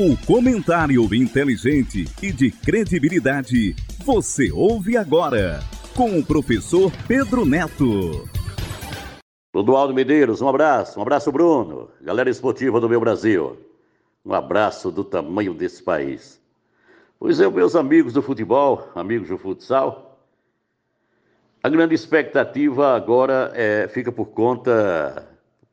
O comentário inteligente e de credibilidade você ouve agora com o professor Pedro Neto. Clodoaldo Medeiros, um abraço Bruno, galera esportiva do meu Brasil, um abraço do tamanho desse país. Pois é, meus amigos do futebol, amigos do futsal, a grande expectativa agora fica por conta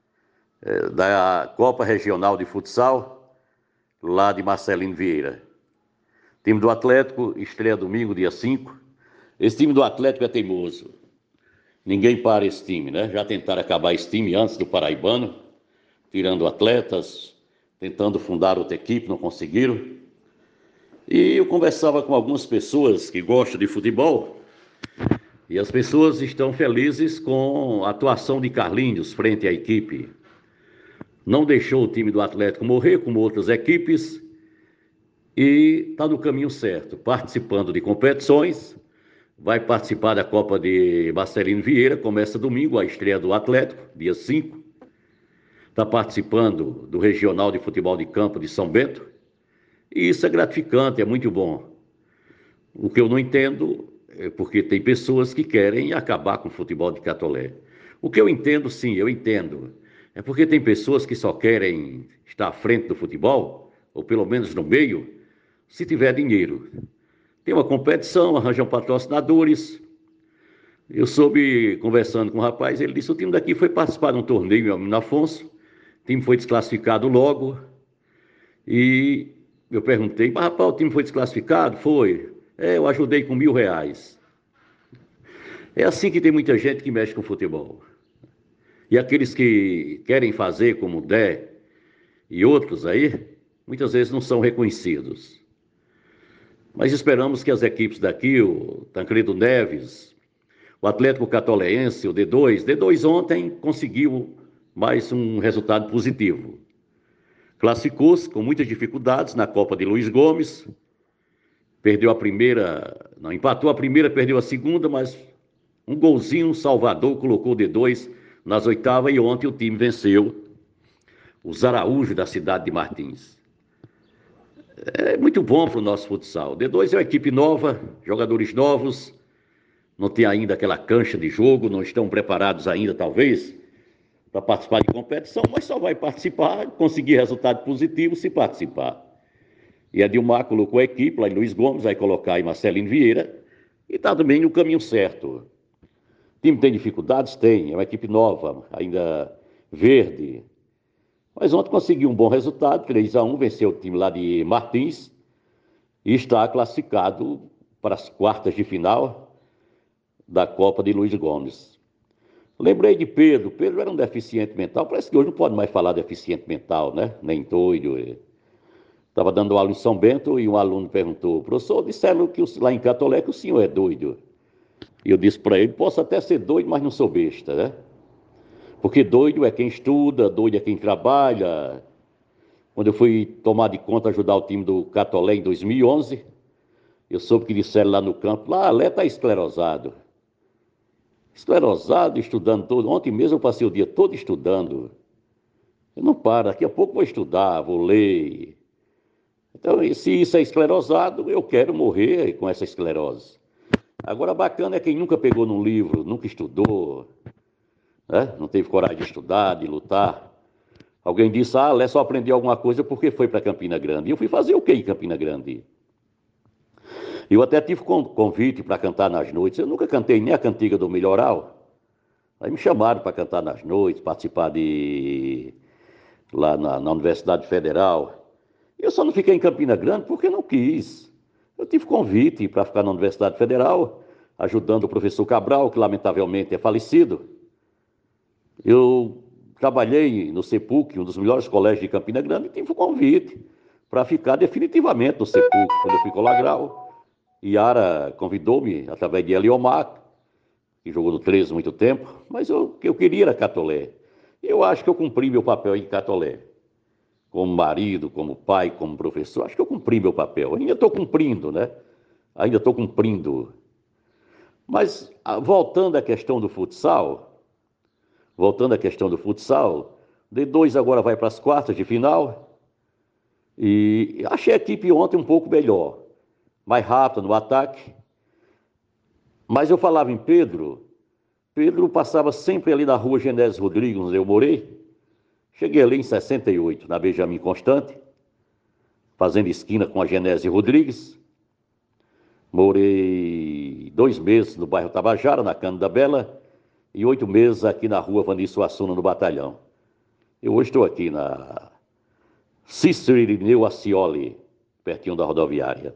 da Copa Regional de Futsal, lá de Marcelino Vieira. Time do Atlético estreia domingo, dia 5. Esse time do Atlético é teimoso. Ninguém para esse time, né? Já tentaram acabar esse time antes do Paraibano, tirando atletas, tentando fundar outra equipe, não conseguiram. E eu conversava com algumas pessoas que gostam de futebol, e as pessoas estão felizes com a atuação de Carlinhos frente à equipe. Não deixou o time do Atlético morrer como outras equipes e está no caminho certo, participando de competições. Vai participar da Copa de Marcelino Vieira, começa domingo a estreia do Atlético, dia 5. Está participando do Regional de Futebol de Campo de São Bento. E isso é gratificante, é muito bom. O que eu não entendo é porque tem pessoas que querem acabar com o futebol de Catolé. O que eu entendo, sim, eu entendo. É porque tem pessoas que só querem estar à frente do futebol, ou pelo menos no meio, se tiver dinheiro. Tem uma competição, arranjam patrocinadores. Eu soube, conversando com um rapaz, ele disse que o time daqui foi participar de um torneio em Almirante Afonso, o time foi desclassificado logo, e eu perguntei, mas rapaz, o time foi desclassificado? Foi. Eu ajudei com R$1.000. É assim que tem muita gente que mexe com futebol. E aqueles que querem fazer como o Dé e outros aí, muitas vezes não são reconhecidos. Mas esperamos que as equipes daqui, o Tancredo Neves, o Atlético Catoleense, o D2 ontem conseguiu mais um resultado positivo. Classificou-se com muitas dificuldades na Copa de Luiz Gomes, perdeu a primeira, não, empatou a primeira, perdeu a segunda, mas um golzinho, Salvador colocou o D2 nas oitavas e ontem o time venceu os Araújos da cidade de Martins. É muito bom para o nosso futsal. O D2 é uma equipe nova, jogadores novos, não tem ainda aquela cancha de jogo, não estão preparados ainda, talvez, para participar de competição, mas só vai participar, conseguir resultado positivo se participar. E a Dilmar colocou a equipe lá em Luiz Gomes, vai colocar em Marcelino Vieira, e está também no caminho certo. O time tem dificuldades? Tem, é uma equipe nova, ainda verde. Mas ontem conseguiu um bom resultado, 3-1, venceu o time lá de Martins, e está classificado para as quartas de final da Copa de Luiz Gomes. Lembrei de Pedro. Pedro era um deficiente mental. Parece que hoje não pode mais falar deficiente mental, né? Nem doido. Estava dando aula em São Bento e um aluno perguntou: professor, disseram que lá em Catolé que o senhor é doido. E eu disse para ele: posso até ser doido, mas não sou besta, né? Porque doido é quem estuda, doido é quem trabalha. Quando eu fui tomar de conta, ajudar o time do Catolé em 2011, eu soube que disseram lá no campo: lá, Lé está esclerosado. Esclerosado, estudando todo. Ontem mesmo eu passei o dia todo estudando. Eu não paro, daqui a pouco vou estudar, vou ler. Então, se isso é esclerosado, eu quero morrer com essa esclerose. Agora, bacana é quem nunca pegou num livro, nunca estudou, né? Não teve coragem de estudar, de lutar. Alguém disse: Lé só aprendeu alguma coisa porque foi para Campina Grande. E eu fui fazer o quê em Campina Grande? Eu até tive convite para cantar nas noites. Eu nunca cantei nem a cantiga do Milhoral. Aí me chamaram para cantar nas noites, participar lá na Universidade Federal. Eu só não fiquei em Campina Grande porque não quis. Eu tive convite para ficar na Universidade Federal, ajudando o professor Cabral, que lamentavelmente é falecido. Eu trabalhei no CEPUC, um dos melhores colégios de Campina Grande, e tive convite para ficar definitivamente no CEPUC, quando eu fui colagral. Yara convidou-me, através de Eliomar, que jogou no 13 muito tempo, mas eu queria era Catolé. Eu acho que eu cumpri meu papel em Catolé. Como marido, como pai, como professor, acho que eu cumpri meu papel. Ainda estou cumprindo, né? Ainda estou cumprindo. Mas, voltando à questão do futsal, D2 agora vai para as quartas de final. E achei a equipe ontem um pouco melhor, mais rápida no ataque. Mas eu falava em Pedro, Pedro passava sempre ali na rua Genésio Rodrigues, onde eu morei. Cheguei ali em 68, na Benjamin Constante, fazendo esquina com a Genésio Rodrigues. Morei 2 meses no bairro Tabajara, na Cândida Bela, e 8 meses aqui na rua Vanício Assuna, no Batalhão. Eu hoje estou aqui na Cícero Irineu Ascioli, pertinho da rodoviária.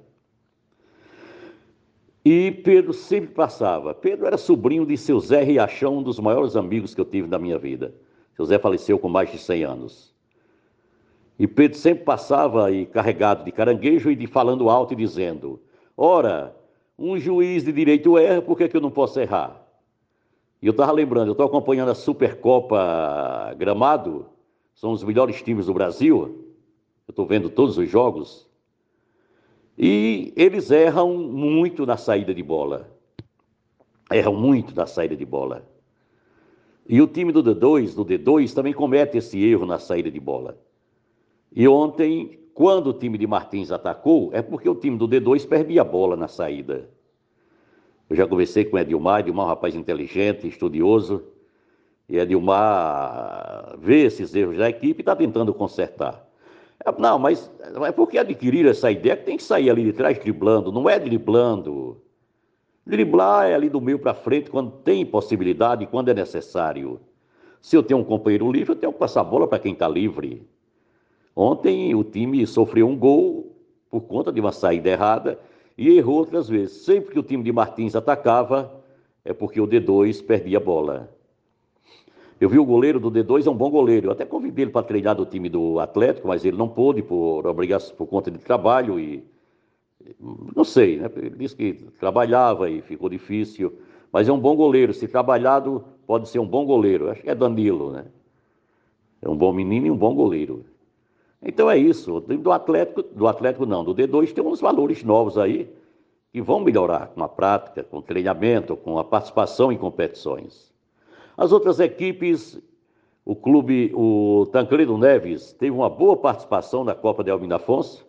E Pedro sempre passava. Pedro era sobrinho de seu Zé Riachão, um dos maiores amigos que eu tive na minha vida. Seu Zé faleceu com mais de 100 anos. E Pedro sempre passava e carregado de caranguejo e de falando alto e dizendo: ora, um juiz de direito erra, por que eu não posso errar? E eu estava lembrando, eu estou acompanhando a Supercopa Gramado, são os melhores times do Brasil, eu estou vendo todos os jogos, e eles erram muito na saída de bola. Erram muito na saída de bola. E o time do D2 também comete esse erro na saída de bola. E ontem, quando o time de Martins atacou, é porque o time do D2 perdia a bola na saída. Eu já conversei com Edilmar é um rapaz inteligente, estudioso, e Edilmar vê esses erros da equipe e está tentando consertar. Não, mas é porque adquiriram essa ideia que tem que sair ali de trás driblando, não é driblando. Driblar é ali do meio para frente quando tem possibilidade e quando é necessário. Se eu tenho um companheiro livre, eu tenho que passar a bola para quem está livre. Ontem o time sofreu um gol por conta de uma saída errada e errou outras vezes. Sempre que o time de Martins atacava, é porque o D2 perdia a bola. Eu vi o goleiro do D2, é um bom goleiro. Eu até convidei ele para treinar do time do Atlético, mas ele não pôde por obrigação, por conta de trabalho e não sei, né? Ele disse que trabalhava e ficou difícil, mas é um bom goleiro. Se trabalhado, pode ser um bom goleiro. Acho que é Danilo, né? É um bom menino e um bom goleiro. Então é isso. Do Atlético não, do D2 tem uns valores novos aí que vão melhorar com a prática, com o treinamento, com a participação em competições. As outras equipes, o Tancredo Neves teve uma boa participação na Copa de Almir Afonso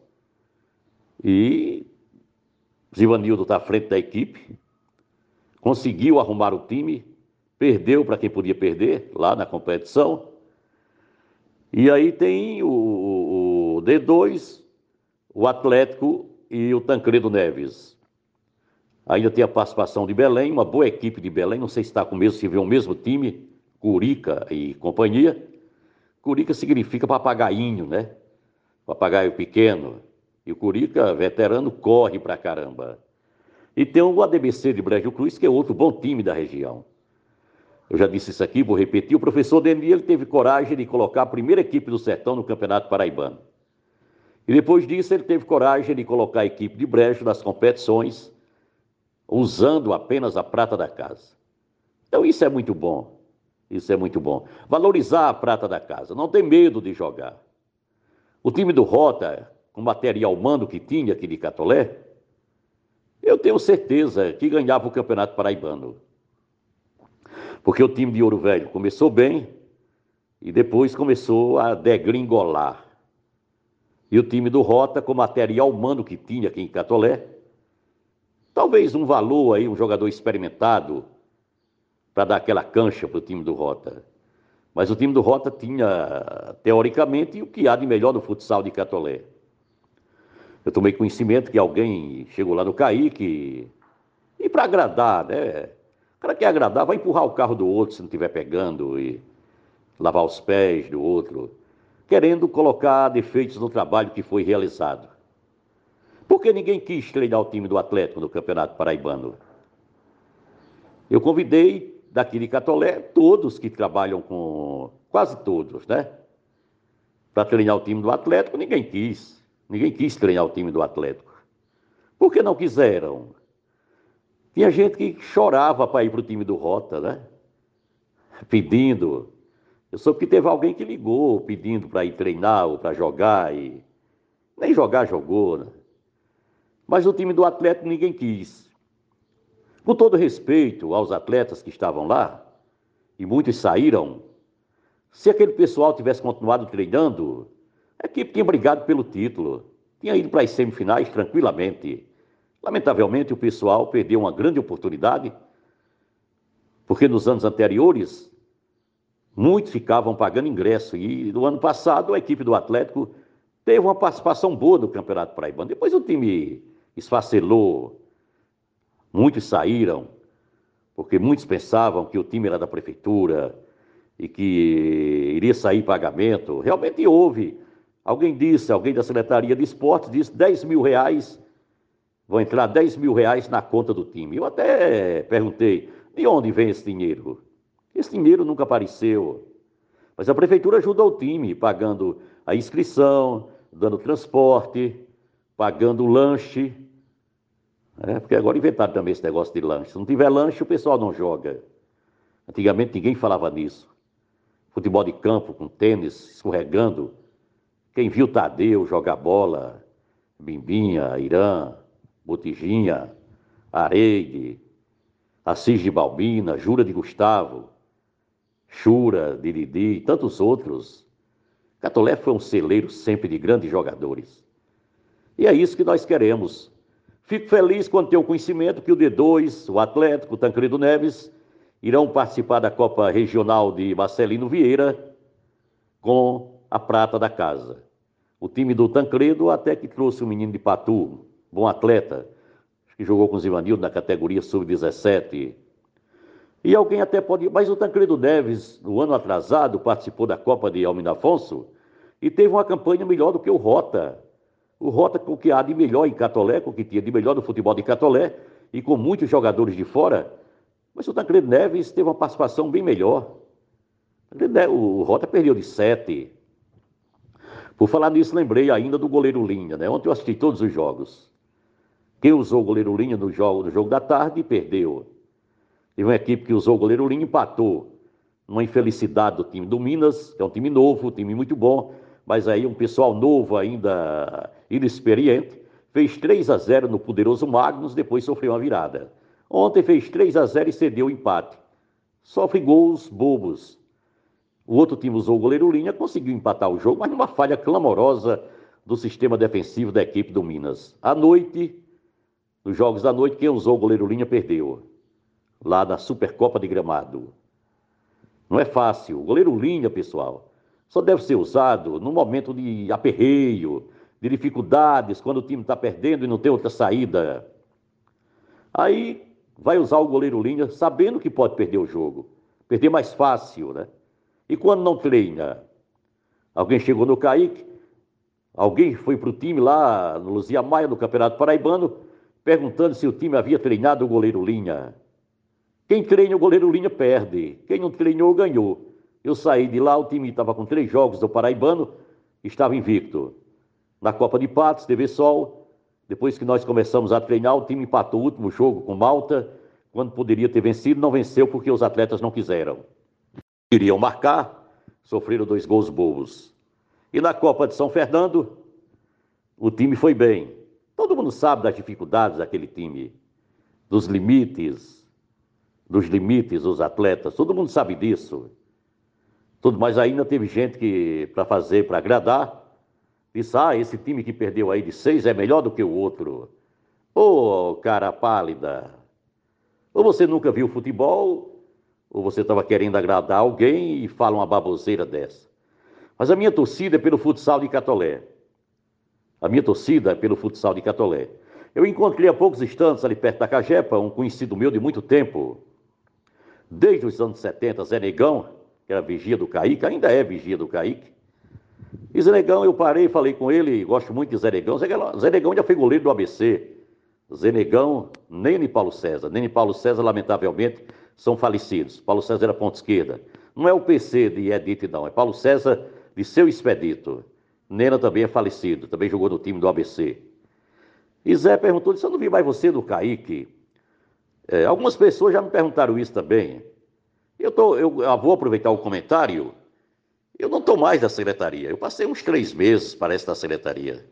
e Zivanildo está à frente da equipe, conseguiu arrumar o time, perdeu para quem podia perder lá na competição. E aí tem o D2, o Atlético e o Tancredo Neves. Ainda tem a participação de Belém, uma boa equipe de Belém, não sei se está com o mesmo, se vê o mesmo time, Curica e companhia. Curica significa papagainho, né? Papagaio pequeno. E o Curica, veterano, corre pra caramba. E tem o ADBC de Brejo Cruz, que é outro bom time da região. Eu já disse isso aqui, vou repetir. O professor Deni, ele teve coragem de colocar a primeira equipe do Sertão no Campeonato Paraibano. E depois disso, ele teve coragem de colocar a equipe de Brejo nas competições, usando apenas a prata da casa. Então isso é muito bom. Isso é muito bom. Valorizar a prata da casa, não ter medo de jogar. O time do Rota, com o material humano que tinha aqui de Catolé, eu tenho certeza que ganhava o Campeonato Paraibano. Porque o time de Ouro Velho começou bem e depois começou a degringolar. E o time do Rota, com o material humano que tinha aqui em Catolé, talvez um valor aí, um jogador experimentado, para dar aquela cancha para o time do Rota. Mas o time do Rota tinha, teoricamente, o que há de melhor no futsal de Catolé. Eu tomei conhecimento que alguém chegou lá no Caíque e para agradar, né? O cara quer agradar, vai empurrar o carro do outro se não estiver pegando e lavar os pés do outro, querendo colocar defeitos no trabalho que foi realizado. Porque ninguém quis treinar o time do Atlético no Campeonato Paraibano. Eu convidei daqui de Catolé todos que trabalham com, quase todos, né? Para treinar o time do Atlético, ninguém quis. Ninguém quis treinar o time do Atlético. Por que não quiseram? Tinha gente que chorava para ir para o time do Rota, né? Pedindo. Eu soube que teve alguém que ligou pedindo para ir treinar ou para jogar e nem jogar jogou, né? Mas o time do Atlético ninguém quis. Com todo respeito aos atletas que estavam lá, e muitos saíram, se aquele pessoal tivesse continuado treinando, A equipe tinha brigado pelo título, tinha ido para as semifinais tranquilamente. Lamentavelmente, o pessoal perdeu uma grande oportunidade, porque nos anos anteriores, muitos ficavam pagando ingresso. E no ano passado, a equipe do Atlético teve uma participação boa no Campeonato Paraibano. Depois o time esfacelou, muitos saíram, porque muitos pensavam que o time era da prefeitura e que iria sair pagamento. Realmente houve. Alguém da Secretaria de Esportes disse 10 mil reais, vão entrar 10 mil reais na conta do time. Eu até perguntei, de onde vem esse dinheiro? Esse dinheiro nunca apareceu. Mas a prefeitura ajudou o time, pagando a inscrição, dando transporte, pagando o lanche. Porque agora inventaram também esse negócio de lanche. Se não tiver lanche, o pessoal não joga. Antigamente ninguém falava nisso. Futebol de campo, com tênis, escorregando. Quem viu Tadeu jogar bola, Bimbinha, Irã, Botijinha, Areide, Assis de Balbina, Jura de Gustavo, Chura, Diridi e tantos outros. Catolé foi um celeiro sempre de grandes jogadores. E é isso que nós queremos. Fico feliz quando tenho conhecimento que o D2, o Atlético, o Tancredo Neves, irão participar da Copa Regional de Marcelino Vieira com a prata da casa. O time do Tancredo até que trouxe um menino de Patu, bom atleta, que jogou com os Ivanildo na categoria sub-17. E alguém até pode... Mas o Tancredo Neves, no ano atrasado, participou da Copa de Almir Afonso e teve uma campanha melhor do que o Rota. O Rota com o que há de melhor em Catolé, com o que tinha de melhor no futebol de Catolé e com muitos jogadores de fora. Mas o Tancredo Neves teve uma participação bem melhor. O Rota perdeu de 7. Por falar nisso, lembrei ainda do goleiro Linha, né? Ontem eu assisti todos os jogos. Quem usou o goleiro Linha no jogo da tarde, perdeu. Teve uma equipe que usou o goleiro Linha e empatou. Uma infelicidade do time do Minas, que é um time novo, um time muito bom, mas aí um pessoal novo ainda, inexperiente, fez 3-0 no poderoso Magnus, depois sofreu uma virada. Ontem fez 3-0 e cedeu o empate. Sofre gols bobos. O outro time usou o goleiro Linha, conseguiu empatar o jogo, mas numa falha clamorosa do sistema defensivo da equipe do Minas. À noite, nos jogos da noite, quem usou o goleiro Linha perdeu. Lá na Supercopa de Gramado. Não é fácil. O goleiro Linha, pessoal, só deve ser usado no momento de aperreio, de dificuldades, quando o time está perdendo e não tem outra saída. Aí vai usar o goleiro Linha sabendo que pode perder o jogo. Perder mais fácil, né? E quando não treina? Alguém chegou no Caique, alguém foi para o time lá no Luzia Maia, no Campeonato Paraibano, perguntando se o time havia treinado o goleiro Linha. Quem treina o goleiro Linha perde. Quem não treinou, ganhou. Eu saí de lá, o time estava com 3 jogos do Paraibano, estava invicto. Na Copa de Patos, TV Sol, depois que nós começamos a treinar, o time empatou o último jogo com Malta, quando poderia ter vencido, não venceu porque os atletas não quiseram. Queriam marcar, sofreram 2 gols bobos. E na Copa de São Fernando, o time foi bem. Todo mundo sabe das dificuldades daquele time, dos limites dos atletas, todo mundo sabe disso. Mas ainda teve gente que, para agradar, disse, esse time que perdeu aí de 6 é melhor do que o outro. Ô, cara pálida, ou você nunca viu futebol, ou você estava querendo agradar alguém e fala uma baboseira dessa. Mas a minha torcida é pelo futsal de Catolé. Eu encontrei há poucos instantes, ali perto da Cagepa, um conhecido meu de muito tempo, desde os anos 70, Zé Negão, que era vigia do Caique, ainda é vigia do Caique. E Zé Negão, eu parei, falei com ele, gosto muito de Zé Negão. Zé Negão já foi goleiro do ABC. Zé Negão, Nene e Paulo César. Nene e Paulo César, lamentavelmente, são falecidos. Paulo César era ponta esquerda. Não é o PC de Edith, não. É Paulo César de Seu Expedito. Nena também é falecido. Também jogou no time do ABC. E Zé perguntou, disse, eu não vi mais você no Caique. Algumas pessoas já me perguntaram isso também. Eu vou aproveitar o comentário. Eu não estou mais da secretaria. Eu passei uns 3 meses, parece, da secretaria.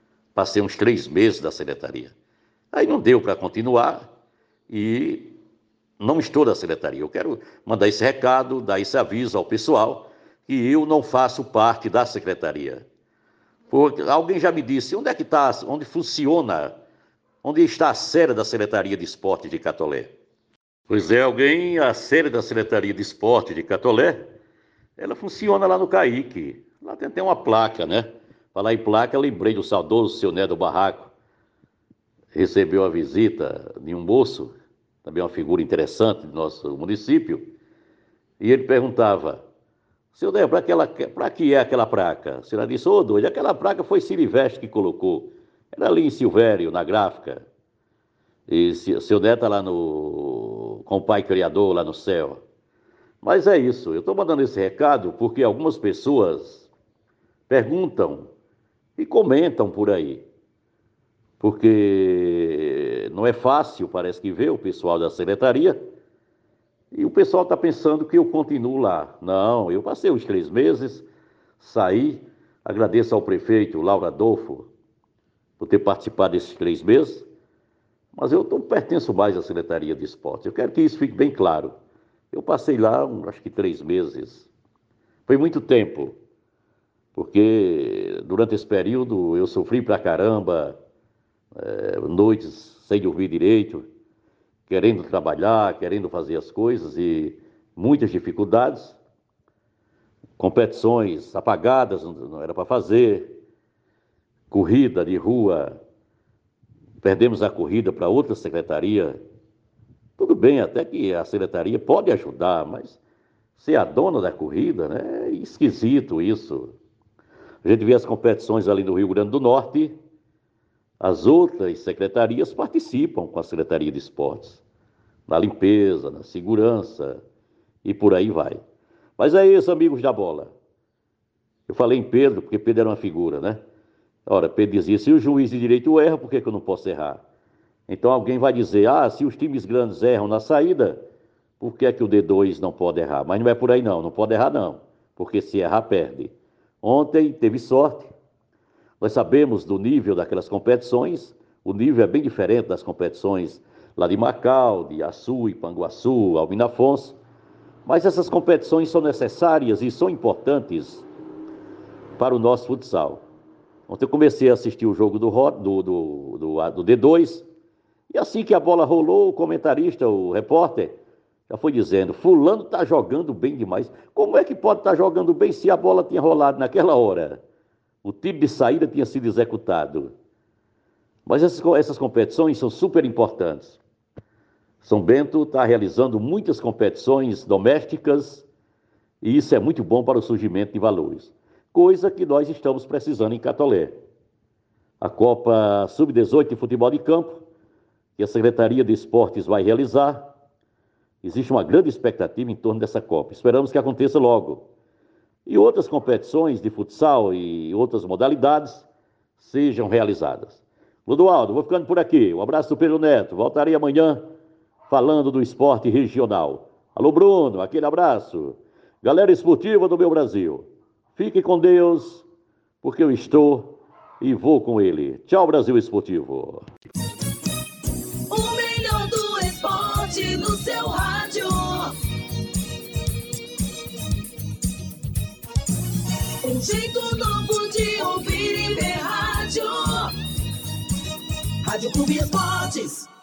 Aí não deu para continuar e não estou da secretaria. Eu quero mandar esse recado, dar esse aviso ao pessoal que eu não faço parte da secretaria. Porque alguém já me disse, onde é que está, onde funciona, onde está a sede da Secretaria de Esporte de Catolé? Pois é, a sede da Secretaria de Esporte de Catolé, ela funciona lá no CAIC. Lá tem uma placa, né? Falar em placa, eu lembrei do saudoso seu Né do Barraco. Recebeu a visita de um moço, também uma figura interessante do nosso município, e ele perguntava: seu Né, para que é aquela placa? A senhora disse: ô doido, aquela placa foi Silivestre que colocou. Era ali em Silvério, na gráfica. E seu Né está lá com o Pai Criador lá no céu. Mas é isso, eu estou mandando esse recado porque algumas pessoas perguntam e comentam por aí. Porque não é fácil, parece que ver o pessoal da secretaria, e o pessoal está pensando que eu continuo lá. Não, eu passei os 3 meses, saí, agradeço ao prefeito Lauro Adolfo por ter participado desses 3 meses, mas eu não pertenço mais à Secretaria de Esportes. Eu quero que isso fique bem claro. Eu passei lá, acho que 3 meses. Foi muito tempo, porque durante esse período eu sofri pra caramba, noites sem dormir direito, querendo trabalhar, querendo fazer as coisas e muitas dificuldades. Competições apagadas, não era para fazer. Corrida de rua, perdemos a corrida para outra secretaria. Tudo bem, até que a secretaria pode ajudar, mas ser a dona da corrida, né? É esquisito isso. A gente vê as competições ali no Rio Grande do Norte, as outras secretarias participam com a Secretaria de Esportes, na limpeza, na segurança e por aí vai. Mas é isso, amigos da bola. Eu falei em Pedro, porque Pedro era uma figura, né? Ora, Pedro dizia: se o juiz de direito erra, por que eu não posso errar? Então alguém vai dizer: se os times grandes erram na saída, por que é que o D2 não pode errar? Mas não é por aí não pode errar não, porque se errar, perde. Ontem teve sorte, nós sabemos do nível daquelas competições, o nível é bem diferente das competições lá de Macau, de Açu, Ipanguaçu, Almirante Afonso, mas essas competições são necessárias e são importantes para o nosso futsal. Ontem eu comecei a assistir o jogo do D2, e assim que a bola rolou, o comentarista, o repórter, já foi dizendo: fulano está jogando bem demais. Como é que pode estar jogando bem se a bola tinha rolado naquela hora? O tiro de saída tinha sido executado. Mas essas competições são super importantes. São Bento está realizando muitas competições domésticas e isso é muito bom para o surgimento de valores. Coisa que nós estamos precisando em Catolé. A Copa Sub-18 de Futebol de Campo, que a Secretaria de Esportes vai realizar, existe uma grande expectativa em torno dessa Copa. Esperamos que aconteça logo. E outras competições de futsal e outras modalidades sejam realizadas. Ludoaldo, vou ficando por aqui. Um abraço do Pedro Neto. Voltarei amanhã falando do esporte regional. Alô, Bruno, aquele abraço. Galera esportiva do meu Brasil, fique com Deus, porque eu estou e vou com ele. Tchau, Brasil Esportivo. O melhor do esporte no seu rádio. Um jeito novo de ouvir e ver rádio. Rádio Clube Esportes.